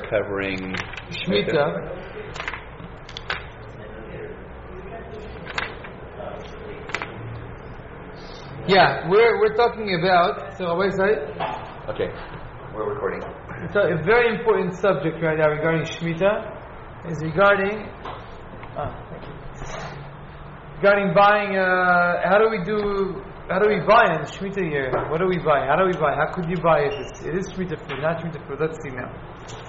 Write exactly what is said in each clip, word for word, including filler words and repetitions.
covering Shemitah. Yeah, we're we're talking about. So wait, sorry. Okay, we're recording. So a very important subject right now regarding Shemitah is regarding. Oh, thank you. Regarding buying. Uh, how do we do? How do we buy in Shemitah year? What do we buy? How do we buy? How could you buy it? It's, it is Shemitah food, not Shemitah food. Let's see now.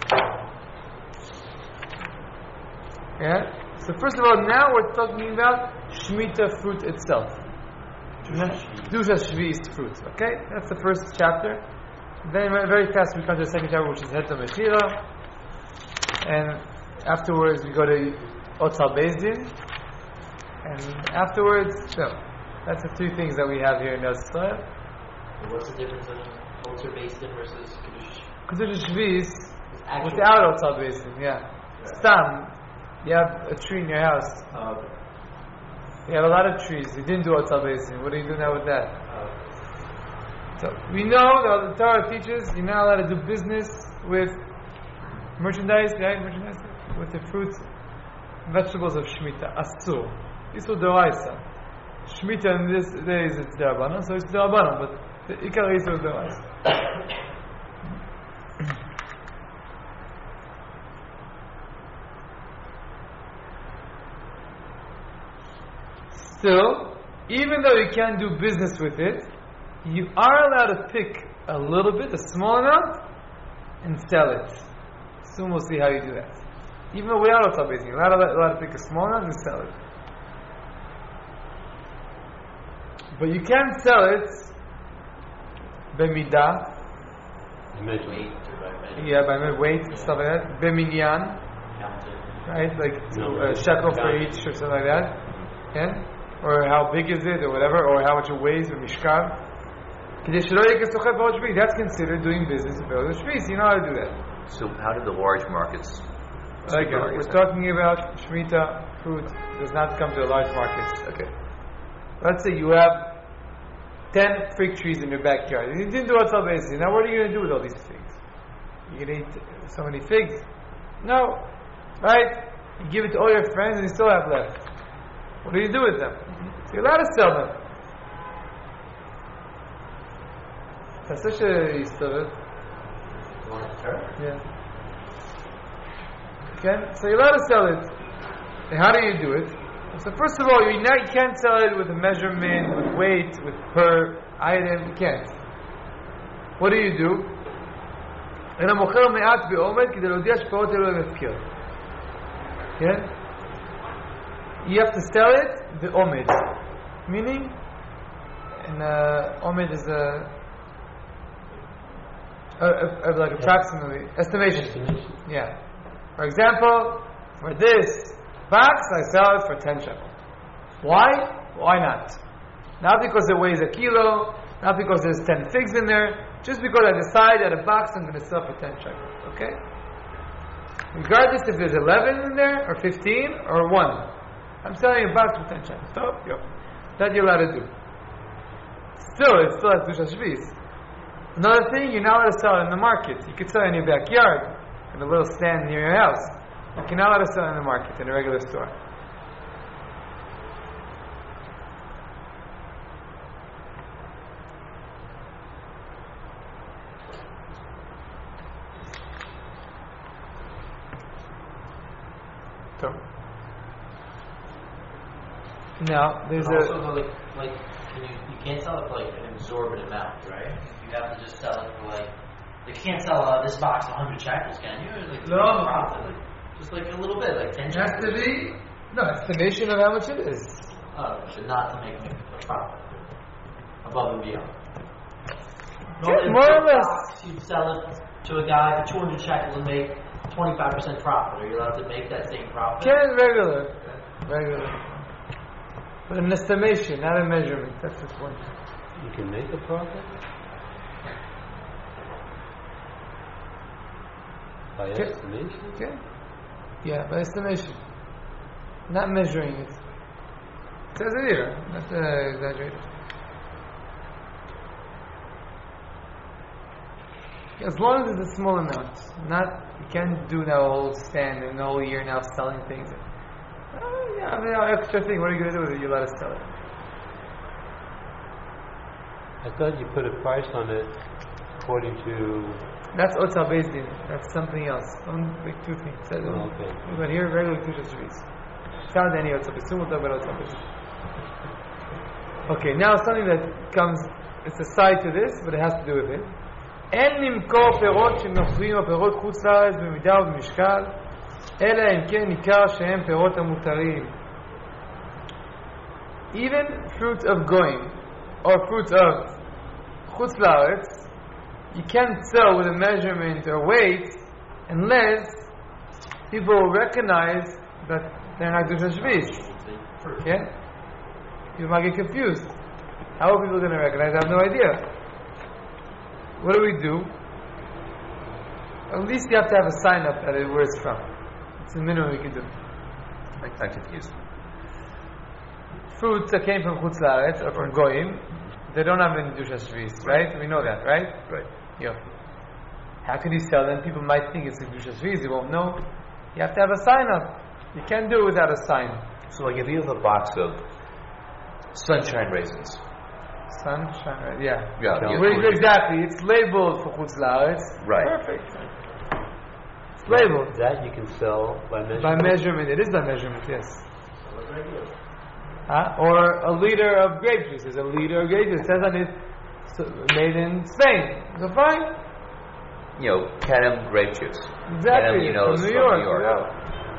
Yeah. So first of all, now we're talking about Shemitah fruit itself. Kedusha Shvi fruit. Okay, that's the first chapter. Then very fast we come to the second chapter, which is Heta Mechira, and afterwards we go to Otzal Beis Din, and afterwards, so that's the three things that we have here in Israel. What's the difference in Otzal Beis Din versus Kedusha? Kedusha Shvi without Otzal Beis Din, yeah. Stam, you have a tree in your house. Uh, You have a lot of trees. You didn't do Otzal Beis Din. What do you do now with that? uh, So we know that the Torah teaches you're not allowed to do business with merchandise, right? Merchandise with the fruits, vegetables of Shemitah. Asur. Isur Doraisa. Shemitah in this day is it's Derabana, so it's Derabana, but the Ikar is Isur Doraisa. Still, even though you can't do business with it, you are allowed to pick a little bit, a small amount, and sell it. Soon we'll see how you do that. Even without Otzal Beis Din, you're not allowed to pick a small amount and sell it. But you can sell it b'midah, weight, yeah, by weight and stuff like that, b'minyan, right, like No, a shekel for each or something like that, yeah, or how big is it, or whatever, or how much it weighs, or mishkal. That's considered doing business with other shvis. You know how to do that. So how do the large markets? Like uh, we're talking about Shemitah fruit does not come to the large markets. Okay. Let's say you have ten fig trees in your backyard. You didn't do Otzal Beis Din. Now what are you going to do with all these figs? You're going to eat so many figs? No. Right? You give it to all your friends and you still have left. What do you do with them? So you're allowed to sell them. That's such a story. You want to turn? Yeah. Okay? So you're allowed to sell it. And how do you do it? So first of all, you not, you can't sell it with a measurement, with weight, with per item. You can't. What do you do? Okay? You have to sell it the omid, meaning, and uh, omid is a, a, a, a like approximately estimation. Yeah. For example, for this box, I sell it for ten shekels. Why? Why not? Not because it weighs a kilo, not because there's ten figs in there, just because I decide that a box I'm going to sell for ten shekels. Okay. Regardless if there's eleven in there, or fifteen, or one. I'm selling a box for ten shekels. Stop. Yo. That you're allowed to do. Still, it's still has Kedusha Shvi. Another thing, you're not allowed to sell it in the market. You can sell it in your backyard, in a little stand near your house. You cannot allowed to sell it in the market, in a regular store. So. Now, there's And a... also, though, like, like can you, you can't sell it for like an exorbitant amount, right? You have to just sell it for like, you can't sell uh, this box one hundred shekels, can you? Like, No. profit, like, just like a little bit, like ten It has shekels. to be... No, estimation of how much it is. Oh, but not to make a profit above and beyond. Yeah, If more or this less. box, you'd sell it to a guy for two hundred shekels and make twenty-five percent profit. Are you allowed to make that same profit? Can regular. Regular. But an estimation, not a measurement. That's the point. You can make a profit by Okay. estimation. Okay? Yeah, by estimation. Not measuring it. It says it here. Not uh, exaggerate. As long as it's a small amount. Not, you can't do now a whole stand and a whole year now selling things. Oh, yeah, I mean, an extra thing. What are you going to do with it? You let us sell it. I thought you put a price on it according to. That's Otzah Beis Din. That's something else. Don't make two things. Says, Oh, okay. But here, regular Kedusha Shvis. It's not any Otzah Beis Din. We'll talk about Otzah Beis Din. Okay, now something that comes, it's a side to this, but it has to do with it. אין למכור פירות שנוכרים או פירות חוץ לארץ במידה ובמשקל, אלא אם כן ניכר שהם פירות המותרים. Even fruit of goyim or fruit of chutz la'aretz, you can't sell with a measurement or weight unless people will recognize that they're not Kedusha Shvis. Okay? People might get confused. How are people going to recognize? I have no idea. What do we do? At least you have to have a sign up that it where it's from. It's the minimum we can do. I'm I'm confused. Fruits that came from Chutz La'aretz or from Goyim, they don't have any Kedusha Shvis, right? We know that, right? Right. Yeah. How can you sell them? People might think it's a Kedusha Shvis, you won't know. You have to have a sign up. You can't do it without a sign. So like if you have a box of sunshine raisins. Sunshine, right? Yeah. Yeah. Yeah. you- Well, exactly. It's labeled for Chutz La'aretz. Right. Perfect. It's labeled. That you can sell by measurement. By measurement. It is by measurement, yes. Huh? Or a liter of grape juice. There's a liter of grape juice. It says on it, so, made in Spain. So fine. You know, Cadam grape juice. Exactly. Cadam, you know, from is New from York. New York. Yeah.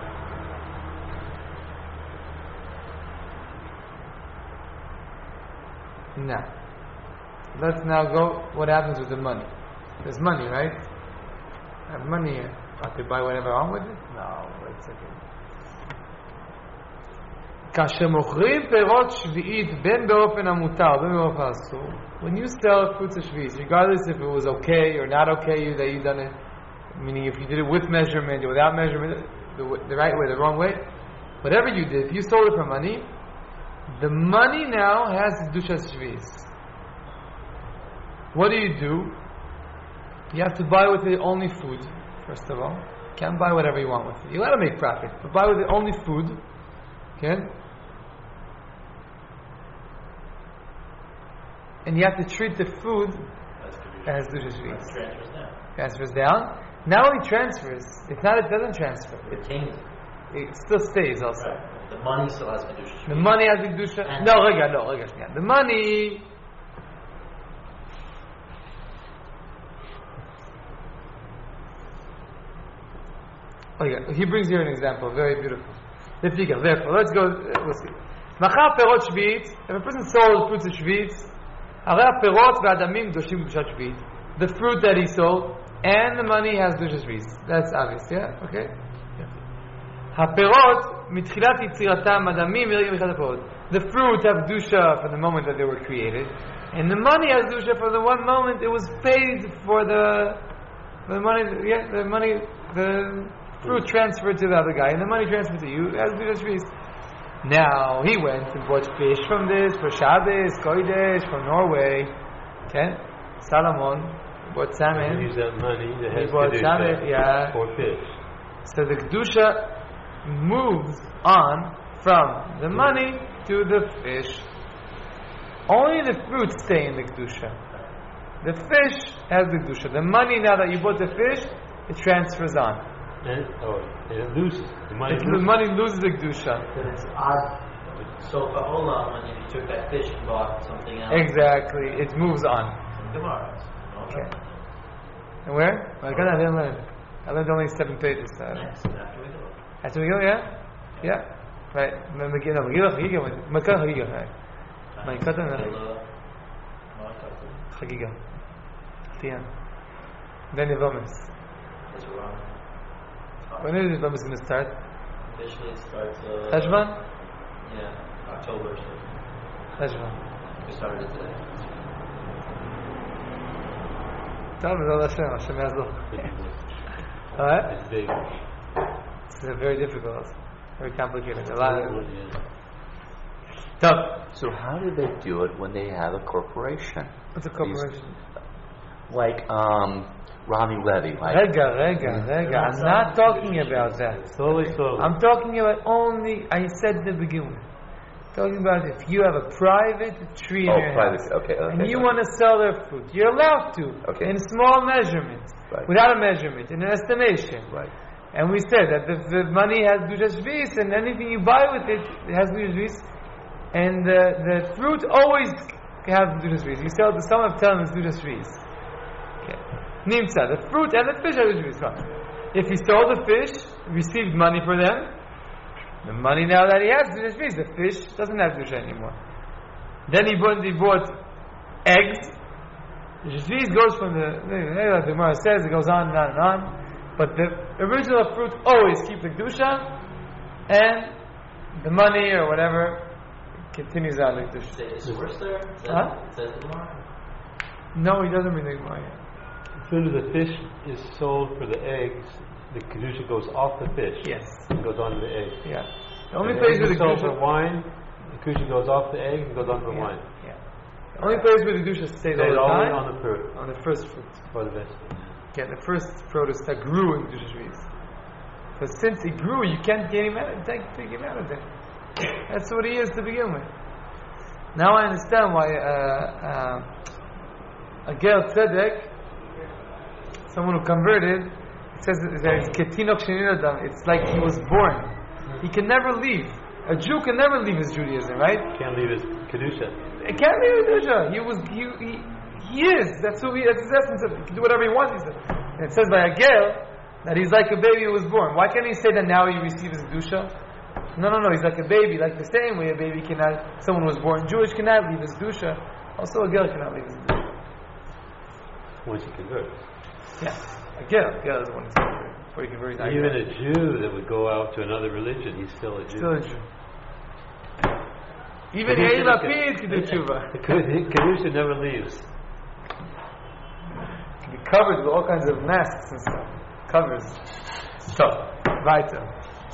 Now, let's now go. What happens with the money? There's money, right? I have money here. I could buy whatever I want with it? No, wait a second. כאשר מוכרים פירות שביעית בין באופן המותר בין באופן האסור, when you sell fruits of shvi'it, regardless if it was okay or not okay you, that you done it, meaning if you did it with measurement or without measurement, the, the right way, the wrong way, whatever you did, if you sold it for money, the money now has Kedusha Shvi'it. What do you do? You have to buy with it only food, first of all. You can't buy whatever you want with it. You gotta make profit, but buy with it only food. Okay? And you have to treat the food as Kedusha Shvi'it. Transfers down. Transfers down. Not only transfers, it's not, it doesn't transfer. It, Retains it. it still stays also. Right. The money still has Kedusha The Shvi'it. money has the Kedusha. And- No, rega, no, rega, shniya. The money. Oh yeah, he brings here an example, very beautiful. Therefore, therefore, let's go, uh, we'll see. מחר פירות שביעית, if a person sold fruits of שביעית, הרי הפירות והדמים קדושים קדושת שביעית. The fruit that he sold and the money has קדושת שביעית. That's obvious, yeah? Okay? הפירות, מתחילת יצירתם, הדמים מרגע מתחילת הפירות. The fruit have קדושה for the moment that they were created, and the money has קדושה for the one moment it was paid for the, for the money, yeah, the money, the fruit transferred to the other guy, and the money transferred to you as Kedusha Shvi'it. Now, he went and bought fish from this, for Shabbos, Kodesh, from Norway. Okay? Salomon bought You salmon. use that money that He has bought salmon, Kedusha yeah. for fish. So the Kedusha moves on from the money to the fish. Only the fruits stay in the Kedusha. The fish has the Kedusha. The money, now that you bought the fish, it transfers on. And, oh, and it loses. The money It's, the loses. money loses the Kedusha. Then it's odd. So for Olam, when if you took that fish and bought something else. Exactly. It moves on. Gemara. Okay. And where? Well, I got- I didn't learn. I learned only seven pages. So. Next, after we go. After we go, yeah? Yeah. Right. Megillah, Megillah, Chagiga. Makar Chagiga, right. My cousin, uh, Chagiga. Tian. Then Yevomis. That's wrong. When is Yevomis going to start? Officially it starts, uh... Cheshvan? Yeah, October, so Cheshvan. we started it today. Tell me, Hashem, Hashem Yazlo. Alright? It's big. This is very difficult. Very complicated. A lot of... Yeah. Tough. So how do they do it when they have a corporation? What's a corporation? like um, Rami Levy. Like, Rega, rega, rega. I'm not talking about that. Slowly, slowly. I'm talking about only, I said in the beginning, talking about if you have a private tree in oh, your private. house, Okay, okay. and you okay. want to sell their fruit, you're allowed to, Okay. in small measurements, Right. without a measurement, in an estimation. Right. And we said that the, the money has Dushas Shvis, and anything you buy with it, it has Dushas Shvis, and the, the fruit always has Dushas Shvis. You sell to some of them it's Dushas Shvis. Okay. Nimsa, the fruit and the fish are Dushas Shvis. If he sold the fish, received money for them, the money now that he has Dushas Shvis, the fish doesn't have Dusha anymore. Then he bought, he bought eggs. Dushas Shvis goes from the, the Gemara says, it goes on and on and on. But the original fruit always keep the Kedusha, and the money or whatever continues on the Kedusha. Say the source there? Is that, Huh? is that the Gemara? No, he doesn't bring the Gemara yet. As soon as the fish is sold for the eggs, the kedusha goes off the fish. Yes. And goes onto the egg. Yeah. The only the place egg where is the sold for Kedusha... wine, the kedusha goes off the egg and goes onto the Yeah. wine. Yeah. The only place where the Kedusha stays all Stays the always time, on the fruit on the first fruit. for the vegetable. Yeah, the first produce that grew in Kedusha Shvis. Because since it grew, you can't get him out, take, take him out of there. That's what he is to begin with. Now I understand why uh, uh, a Ger Tzedek, someone who converted, it says that it's ketinok sheninadam. It's like he was born. He can never leave. A Jew can never leave his Judaism, right? Can't leave his kedusha. He can't leave his Judaism. He was he, he he is. That's who he. That's his essence. Of, he can do whatever he wants. He said. And it says by a Ger that he's like a baby who was born. Why can't he say that now he receives his Kedusha? No, no, no. He's like a baby, like the same way a baby cannot. Someone who was born Jewish cannot leave his Kedusha. Also, a Ger cannot leave his Kedusha. Once you convert. Yeah, a Ger. Ger is the one who's converted. Before you convert, he's Even a Jew that would go out to another religion, he's still a Jew. still a Jew. Even Kedusha Yair never- Lapid can do tshuva. The kedusha never leaves. Can be covered with all kinds of masks and stuff. Covers. So, weiter.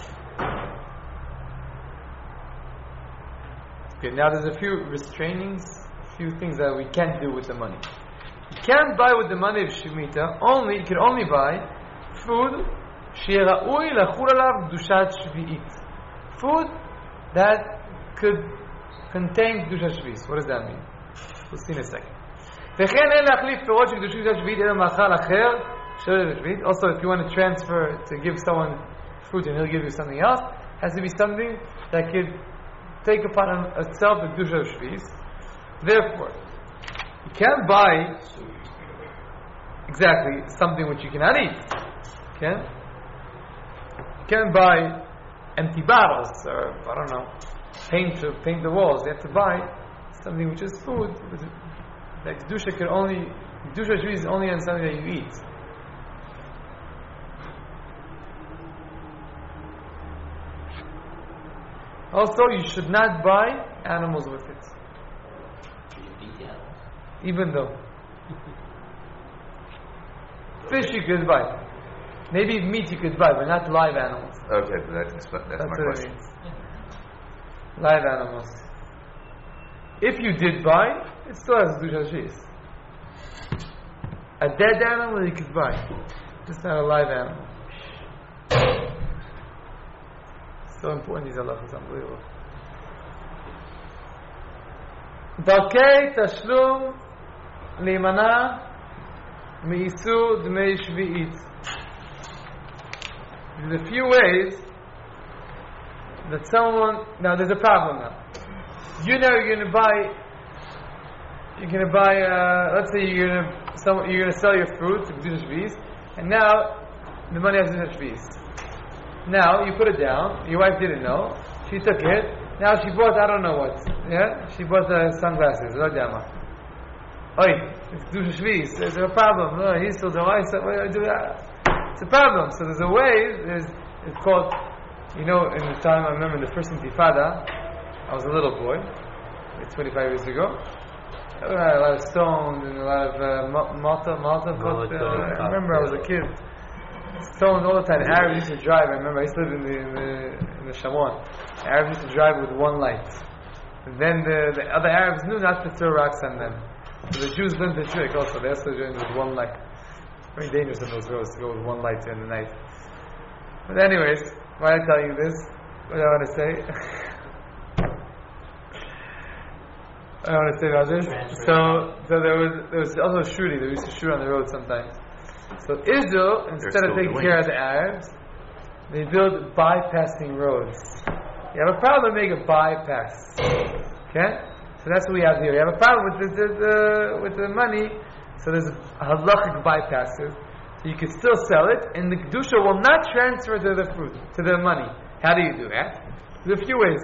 Okay, now there's a few restrainings, a few things that we can't do with the money. You can't buy with the money of Shemitah, only, you can only buy food, שיראוי לחול עליו קדושת שביעית. Food that could contain קדושת שביעית. What does that mean? We'll see in a second. וכן אין להחליף פירות של קדושת שביעית אלא מאכל אחר של שביעית. Also, if you want to transfer, to give someone fruit and he'll give you something else, it has to be something that could take upon itself the קדושת שביעית. Therefore, you can't buy exactly something which you cannot eat. Okay? You can't buy empty bottles or, I don't know, paint to paint the walls. You have to buy something which is food. That Kedusha can only, Kedusha is only on something that you eat. Also, you should not buy animals with it. You beat the animals. Even though. Fish you could buy. Maybe meat you could buy, but not live animals. Okay, that's, that's, that's That's my what it question. means. Live animals. If you did buy, it still has Kedusha Shis. A dead animal you could buy. Just not a live animal. So important, these halachas, unbelievable. דרכי תשלום להימנע מאיסור דמי שביעית. There's a few ways that someone, now there's a problem now. You know you're gonna buy, you're gonna buy, uh, let's say you're gonna, some, you're gonna sell your fruit to Kedusha Shvis, and now the money has Kedusha Shvis. Now you put it down. Your wife didn't know. She took it. Now she bought I don't know what. Yeah, she bought the sunglasses. Oi, it's Kedusha Shvis. There's a problem. No, he's still the wife. What do I do that? It's a problem. So there's a way. There's it's called. You know, in the time I remember in the first Intifada, I was a little boy, like twenty-five years ago. There were a lot of stones and a lot of uh, ma- Malta, Malta. But, uh, I remember I was a kid. Stones all the time. The Arabs used to drive. I remember I used to live in the in the, in the Shawan. The Arabs used to drive with one light. And then the, the other Arabs knew not to throw rocks on them. So the Jews learned the trick also. They also doing with one light. Very dangerous in those roads to go with one light in the night. But anyways, why am I telling you this? What do I want to say? I want to say about this. So, so there was there was also a shooting. They used to shoot on the road sometimes. So Israel, instead of taking care of the Arabs, they build bypassing roads. You have a problem, make a bypass. Okay? So that's what we have here. We have a problem with the, the, the with the money. So there's halachic bypasses. So you can still sell it, and the kedusha will not transfer to the fruit, to the money. How do you do that? There's a few ways.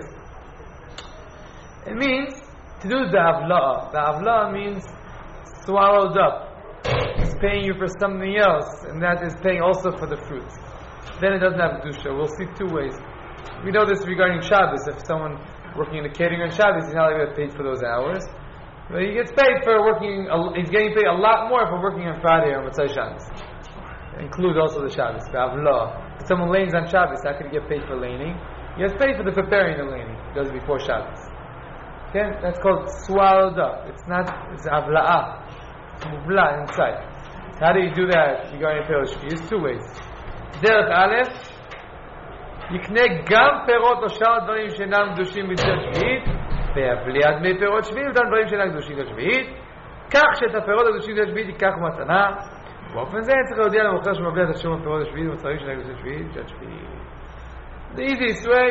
It means to do the avla'a. The avla'a means swallowed up. It's paying you for something else, and that is paying also for the fruit. Then it doesn't have kedusha. We'll see two ways. We know this regarding Shabbos. If someone working in the catering on Shabbos, he's not going to get paid for those hours. But he gets paid for working, he's getting paid a lot more for working on Friday or Motzei Shabbos. Include also the Shabbos, the Avlah. If someone lanes on Shabbos, how can he get paid for laning? He gets paid for the preparing the laning. He does it before Shabbos. Okay? That's called swallowed up. It's not, it's Avla'ah. It's Muvla inside. How do you do that regarding Perot Shvi? There's two ways. Derech Aleph, יקנה גם פירות או שאר דברים שאינם קדושים בצד שביעית ויבליע דמי פירות שביעית וגם דברים שאינם קדושים בצד שביעית כך שאת הפירות הקדושים בצד שביעית ייקח מתנה באופן זה צריך להודיע למוכר שמבליע את השום הפירות השביעית ומוצרים שאינם קדושים שביעית בצד שביעית. The easiest way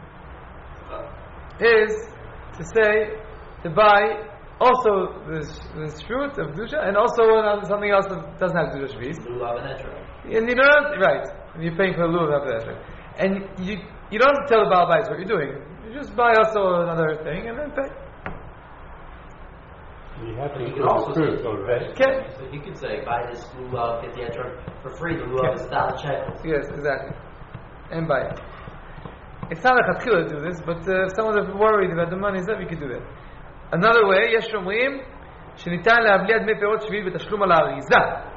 is to say to buy also this, this fruit of Kedusha and also something else that doesn't have Kedusha shvi'is. Lulav and Etra. And you don't, right, and you're paying for the lulav after that. And you you don't have to tell the Baal Bayis what you're doing. You just buy also another thing and then pay. You have to You include can also the fruit, say, though, right? right? Okay. So you could say, buy this lulav, get the Etra for free. The lulav is a thousand shekels. Yes, exactly. And buy it. It's not a chatchila to do this, but uh, if someone's worried about the money stuff, you can do that. Another way, יש אומרים שניתן להבליע דמי פירות שביעית בתשלום על האריזה.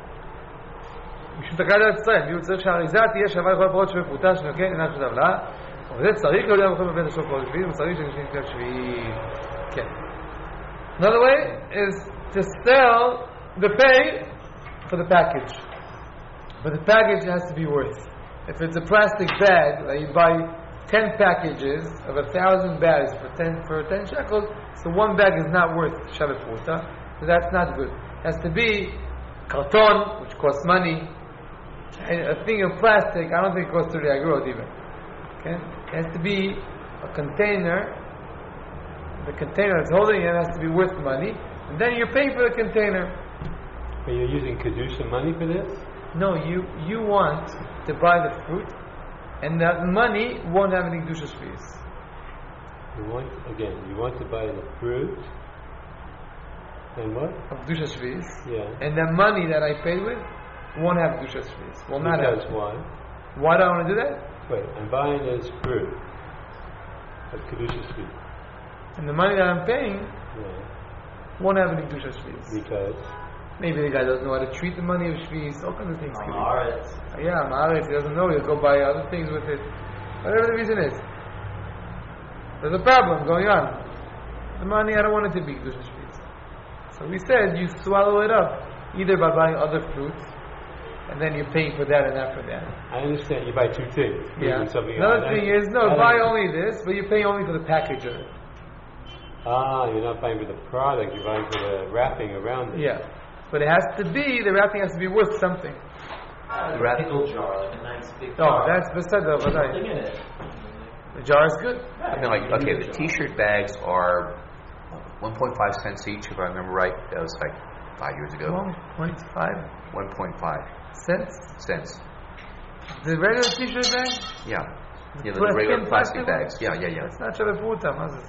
משום תקרא לארץ ישראל, ויהיו צריך שהאריזה תהיה שווה לכל הפירות שווה פרוטה שנוקן אינם של טבלה, וזה צריך להודיע בכל בבית השלום פירות שביעית, וצריך שנשאין קצת שביעית. כן. Another way is to sell the pay for the package. But the package has to be worth. If it's a plastic bag, like you buy ten packages of a thousand bags for ten for ten shekels, so one bag is not worth shaveh pruta, so that's not good. It has to be karton, which costs money, and a thing of plastic. I don't think it goes to the agrot even. Okay, it has to be a container. The container that's holding it has to be worth money, and then you're paying for the container. Are you using kedusha money for this? No, you you want to buy the fruit, and that money won't have any kedusha fees. You want again? You want to buy the fruit, and what? Of kedusha fees, Yeah. and the money that I paid with won't have kedusha fees. Will not Because have. why? Why do I want to do that? Wait, I'm buying this fruit of kedusha fruit. And the money that I'm paying Yeah. won't have any kedusha fees. Because Maybe the guy doesn't know how to treat the money of shvius. All kinds of things. could be. Amaretz. Yeah, Ma'aretz, he doesn't know. He'll go buy other things with it. Whatever the reason is. There's a problem going on. The money, I don't want it to be kedusha shvius. So we said you swallow it up either by buying other fruits, and then you're paying for that and not for that. I understand you buy two things. fruit Yeah. and something Another else. thing I- is no, I buy don't- only this, but you're paying only for the package of it. Ah, you're not buying for the product. You're buying for the wrapping around it. Yeah, but it has to be the wrapping has to be worth something. Uh, a pickle jar, like a nice big Oh, jar. that's beside the Something vatai. in it. The jar is good. I mean, like, okay, the T-shirt bags are one point five cents each, if I remember right. That was like five years ago. One point five one point five cents. cents. The regular T-shirt bag. Yeah. Yeah, the Plastic regular and plastic plastic bags. Yeah, yeah, yeah. That's not shaveh pruta, Moses.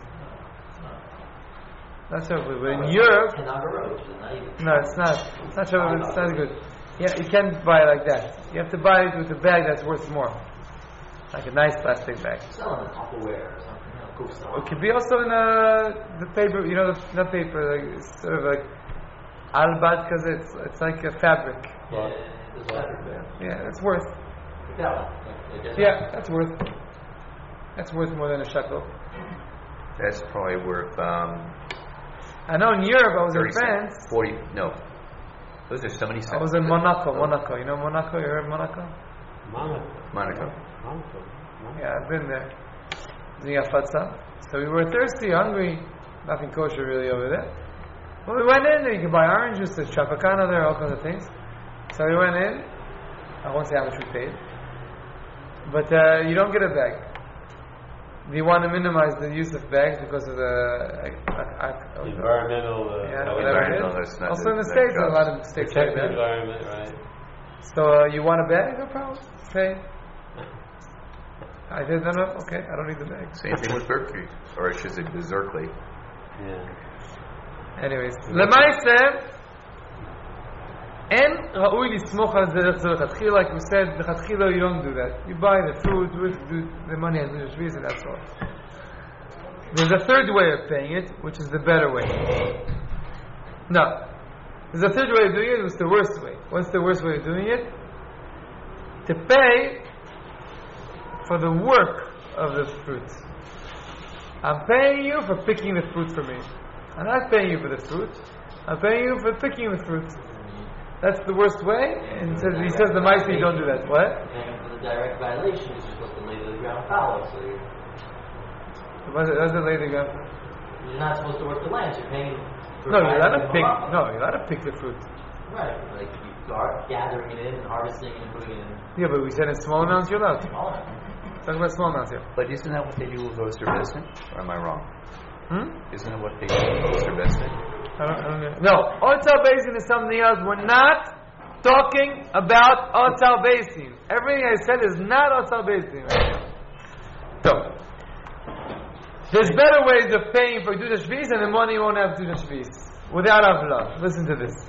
That's shaveh pruta. But in Europe, And Nagarot, not even. no, it's not. It's not shaveh pruta. It's not good. Yeah, you can't buy it like that. You have to buy it with a bag that's worth more, like a nice plastic bag. Selling the Tupperware or something. You know, cool stuff. It could be also in a, the paper, you know, the, not paper, like, it's sort of like albad, because it's it's like a fabric. Yeah, there's better there. Yeah, it's worth. That one. Like, like Yeah, that's worth. That's worth more than a shekel. That's probably worth um, I know in Europe I was in thirty France. cents. forty, no. Those are so many cents. I was in Monaco, Monaco. You know Monaco? You heard Monaco? Monaco. Monaco. Monaco. Yeah, I've been there. Doing afatza. So we were thirsty, hungry. Nothing kosher really over there. Well, we went in there. You can buy orange juice. There's chapakana there, all kinds of things. So we went in. I won't say how much we paid. But uh, you don't get a bag. You want to minimize the use of bags because of the uh, uh, uh, environmental. Uh, yeah, uh, whatever it environmental, is. that's not Also the- in the that States, a jobs. lot of states like protect the that. environment, right? So uh, you want a bag? No problem. Pay. I did no, no. Okay, I don't need the bag. Same thing with Berkeley, or I should say Berkeley. Yeah. Anyways, למעשה אין ראוי לסמוך על זה דרך זה לכתחילה, like we said, לכתחילה you don't do that. You buy the food with the money and the shviz and that's all. There's a third way of paying it, which is the better way. No. There's a third way of doing it, which is the worst way. What's the worst way of doing it? To pay for the work of the fruit. I'm paying you for picking the fruit for me. I'm not paying you for the fruit. I'm paying you for picking the fruit. That's the worst way. And he says, he says the mice you don't do that. What? Paying for the direct violation is you're supposed to lay the ground fallow, so you're, What's it, what's it later go? you're not supposed to work the land, so you're paying for No, you're allowed to violating pick. the law. No, you're allowed to pick the fruit. Right, like you are gathering it in and harvesting it and putting it in Yeah, but we said in small amounts you're allowed to. smaller. Talk about small amounts here. But isn't that what they do with Oster Besson? Or am I wrong? Hmm? Isn't that what they do with Oster Besson? I don't, I don't know. No, Otzal Basin is something else. We're not talking about Otzal Basin. Everything I said is not Otzal Basin right now. So, there's better ways of paying for Duda Shvis, and the money you won't have Duda Shvis. Without Avla. Listen to this.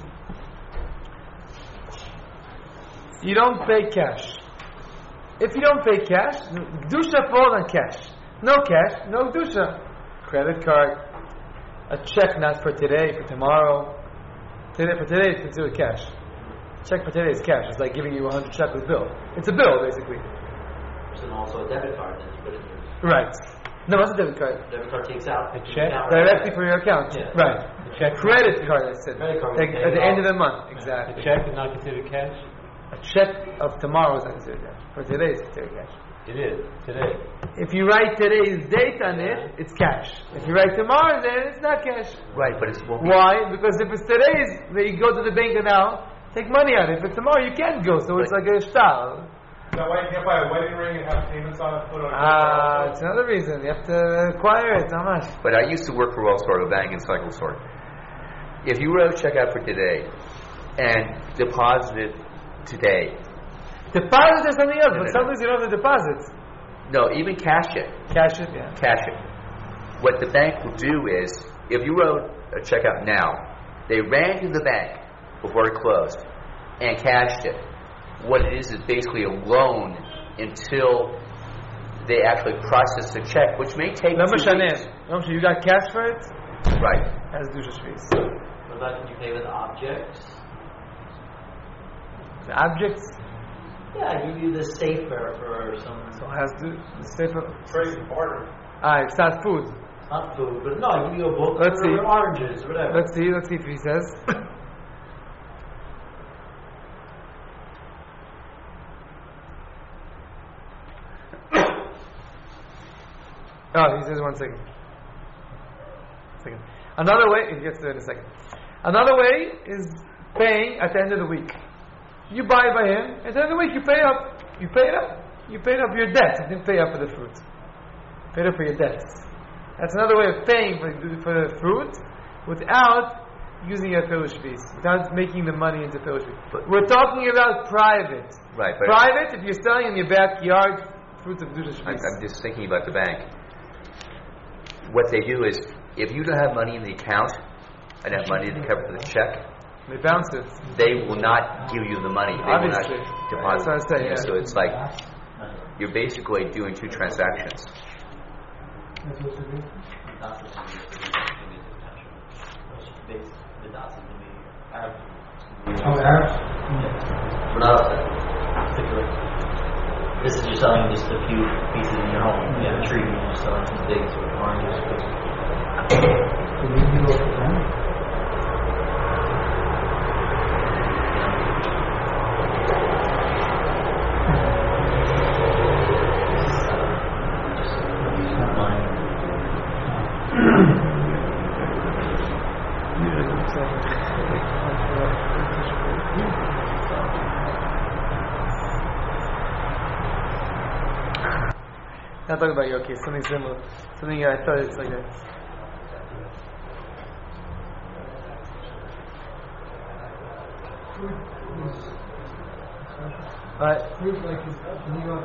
You don't pay cash. If you don't pay cash, Kedusha falls on cash. No cash, no Kedusha. Credit card, a check not for today, for tomorrow. Today, for today, it's considered cash. Check for today is cash. It's like giving you a hundred shekels bill. It's a bill, basically. And also a debit card that you put in your Right. No, what's a debit card? debit card takes out A check? Directly from your account. Yeah. Right. A check. Credit card, I said. Credit card, Like, we at pay the it end off. of the month. A Exactly. check is not considered cash? A check of tomorrow is not considered cash. For today, it's considered cash. It is today. If you write today's date on it, it's cash. If you write tomorrow's date, it's not cash. Right, but it's what we, Why? Because if it's today's, then you go to the bank now, take money out. If it's tomorrow, you can't go. So it's like a shtal. Is that why you can't buy a wedding ring and have payments on it put on a Ah, it's another reason. You have to acquire it. How much? But I used to work for Wells Fargo Bank and Cycle Store. If you wrote a check out for today and deposited today, Deposit is something else, No, but no, no. sometimes you don't have to deposit. no, even cash it, Cash it, yeah. cash it. What the bank will do is, if you wrote a check out now, they ran to the bank before it closed and cashed it. What it is is basically a loan until they actually process the check, which may take No two משנה. weeks. לא משנה, you got cash for it? Right. As do shvis. What about when you pay with objects? The objects, Yeah, I give you the safer for some, so has to the safer. trade and barter. Ah, it's not food. not food, but no, I give you a book Let's for see. oranges, whatever. Let's see, let's see if he says. Oh, he says one second. Second. Another way, he gets to it in a second. Another way is paying at the end of the week. You buy by him, at the end of the week you pay up. You pay it up. You paid up your debt. You didn't pay up for the fruit. You paid up for your debts. That's another way of paying for, for the fruit without using a pilush fees, without making the money into pilush fees. But- We're talking about private. Right, but Private, if you're selling in your backyard fruits of pilush I'm, fees. I'm just thinking about the bank. What they do is, if you don't have money in the account, and have money to cover the check, They bounce it. they will not give you the money. They Obviously. will not deposit. That's what I'm saying, yeah. So it's like you're basically doing two transactions. This is you're selling just a few pieces in your home. You have a tree, and you're selling some big sort of oranges. Not talking about your case, something similar. Something I thought it's like that. What? Fruit like is New York,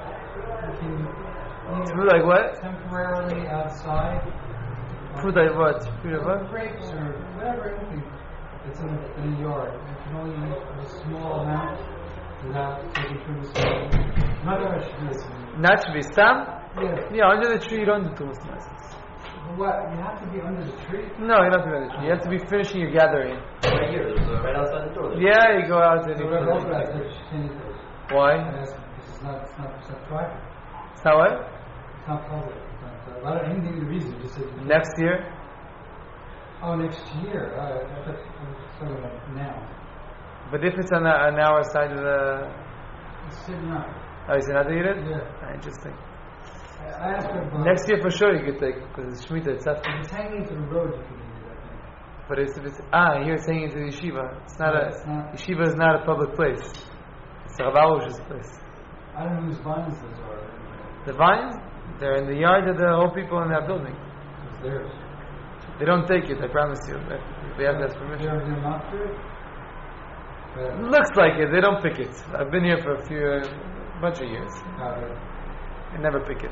Fruit like what? temporarily outside. Fruit like what? Fruit like what? Grapes or whatever, anything that's in, in a yard. You can only eat a small amount without taking from the small. Not that I should do this. Naturally, some? Yeah. Yeah, under the tree you don't do too much nonsense. But what? You have to be under the tree? No, you don't have to be under the tree. You have to be finishing your gathering. Right here, there's a, right outside the door. There's Yeah, you go out and So you what about put that? it. She can't eat those. Why? I asked him, this is not, it's not, it's not private. It's not what? It's not public. It's not, uh, I don't even give you the reason. You just said you Next year? Oh, next year. Uh, I thought I was talking about now. But if it's on, the, on our side of the... It's sitting out. Oh, you said not to eat it? Yeah. Ah, interesting. I I asked her about Next year for sure you could take, because it's Shemitah, it's not... If it's hanging to the road, you can eat it, I think. But it's, if it's... Ah, here it's hanging to the yeshiva. It's not Yeah, a... it's not- Yeshiva is not a public place. It's a Rav Arush's place. I don't know whose vines those are. The vines, they're in the yard of the old people in that building. It's theirs. They don't take it, I promise you. They have that They permission. are they're not for it? But, Looks like it, they don't pick it. I've been here for a few... a bunch of years. uh, They never pick it.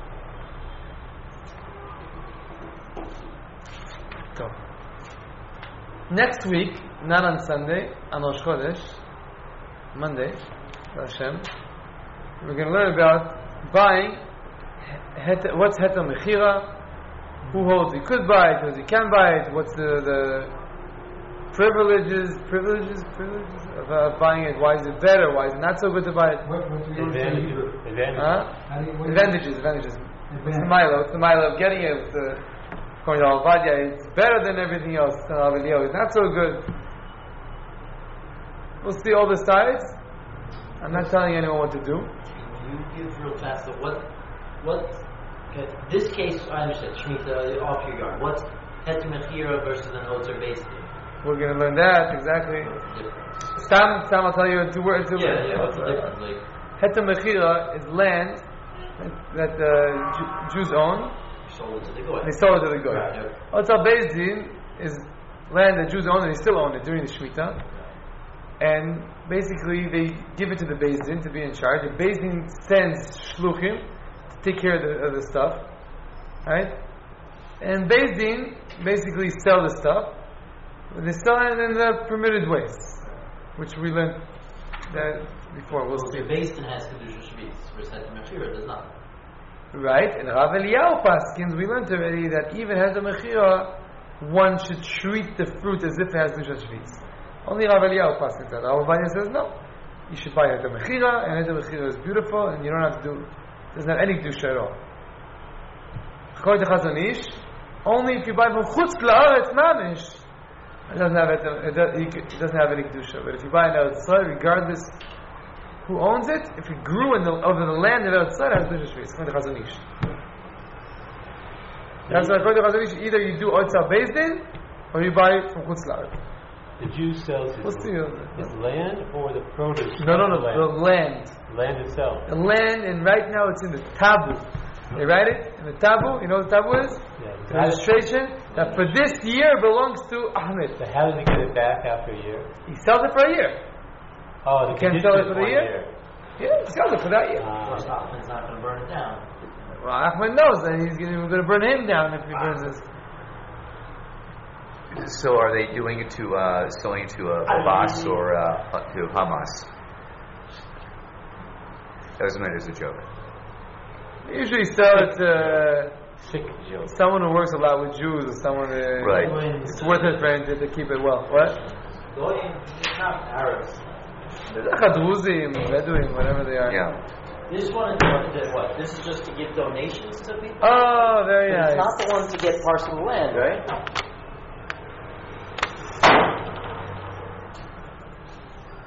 So, next week, not on Sunday, on Rosh Chodesh, Monday, Hashem, we're going to learn about buying. Het, what's Heter Mechira? Who holds he could buy it? Who he can buy it? What's the, the privileges, privileges, privileges of uh, buying it? Why is it better? Why is it not so good to buy it? what, what do you say? Advantages. Advantages. Huh? How do you, what do you- Advantages, advantages. What's the Advantage. milo? What's the milo of getting it? What's the, according to Al-Vadia, it's better than everything else. It's not so good. We'll see all the sides. I'm not telling anyone what to do. Can you give real fast of what, what, okay, this case, I understand, Shemitah, off your yard. What's Heter Mechira versus an Otzer based? We're going to learn that, exactly. What's the difference? Sam, Sam, I'll tell you in two words. Two Yeah, words. yeah, what's the difference? Like, Heter Mechira is land that, that the Ju- Jews own. sold it to the goy. They sold it to the Goy. Right, yeah. Otzal Beis Din is land that Jews own and they still own it during the Shemitah. And basically they give it to the Beis Din to be in charge. The Beis Din sends shluchim to take care of the, of the stuff. Right? And Beis Din basically sell the stuff. But they sell it in the permitted ways. Which we learned that before. We'll Well, see. the based in has Kedusha Shvitz, versus Heter Mechira does not. Right? And Rav Eliyahu Paskins, we learned already that even Heter Mechira, one should treat the fruit as if it has Kedusha Shvitz. Only Rav Eliyahu Paskins that. Rav Vanya says no. You should buy Heter Mechira, and Heter Mechira is beautiful, and you don't have to do, it doesn't have any Kedusha at all. According to Chazon Ish, only if you buy from Chutz La'aretz Mamish, it doesn't have it, it does- it doesn't have any Kedusha. But if you buy an Eretz Yisrael, regardless who owns it, if it grew in the, over the land of Eretz Yisrael, it has Kedusha Shvitz. According to Chazon Ish. That's why according to Chazon Ish, either you do Otzal Beis Din, or you buy it from Chutz La'aretz. The Jew sells his, What's the his land or the produce? No, no, of no, the the land. land. Land itself. The land, and right now it's in the tabu. They write it in the tabu. You know what the tabu is? Yeah. The registration that for this year belongs to Ahmed. So how does he get it back after a year? He sells it for a year. Oh, the You can't condition sell it is for the one year? Yeah, he sells it for that year. Of Ah. course, Ahmed's not going to burn it down. Well, Ahmed knows that he's going to burn him down if he burns this. So are they doing it to uh, selling it to a Abbas or uh, to Hamas? That was meant as a joke. They usually sell it to Sick joke. someone who works a lot with Jews or someone. Uh, Right. It's worth it for him to, to keep it well. What? Goyim, it's not Arabs. Druzim, Bedouin, whatever they are. Yeah. This one is one that what? This is just to give donations to people? Oh, very But nice. it's not the one to get parcel of land, right?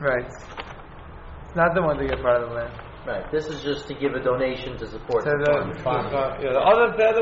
Right. It's not the one to get part of the land. Right. This is just to give a donation to support So the the, farmer. the, yeah, the other, the other